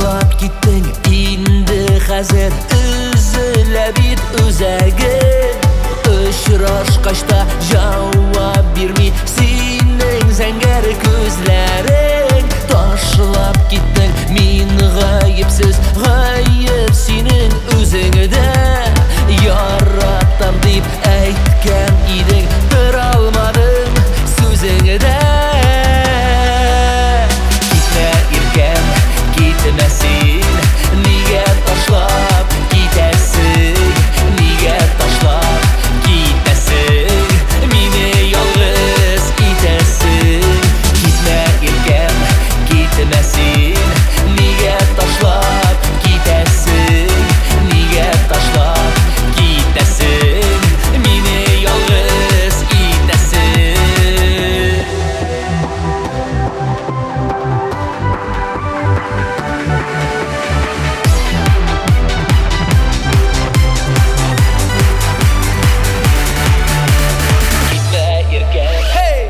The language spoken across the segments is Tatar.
ташлап киттең инде хәзер үзелә бит үзәгең. Очрашкач та җавап бирми синең зәңгәр күзләрең. Ташлап киттең мин гаепсез, гаеп синең үзеңдә. Яратам дип әйткән идең, тора алмадың сүзеңдә. Китмә иркәм, китмә син, нигә ташлап китәсең, нигә ташлап китәсең, мине ялгыз итәсең. Китмә иркәм, китмә син, нигә ташлап китәсең, нигә ташлап китәсең, мине ялгыз итәсең. Китмә иркәм, hey!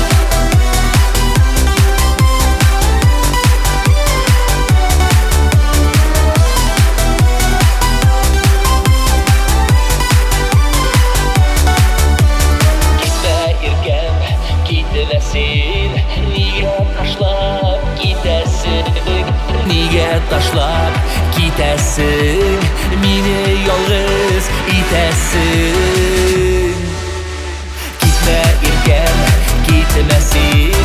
Китмә иркәм, китмә син, нигә ташлап китәсең, нигә ташлап китәсең, мине ялгыз итәсең. Китмә иркәм, китмә син,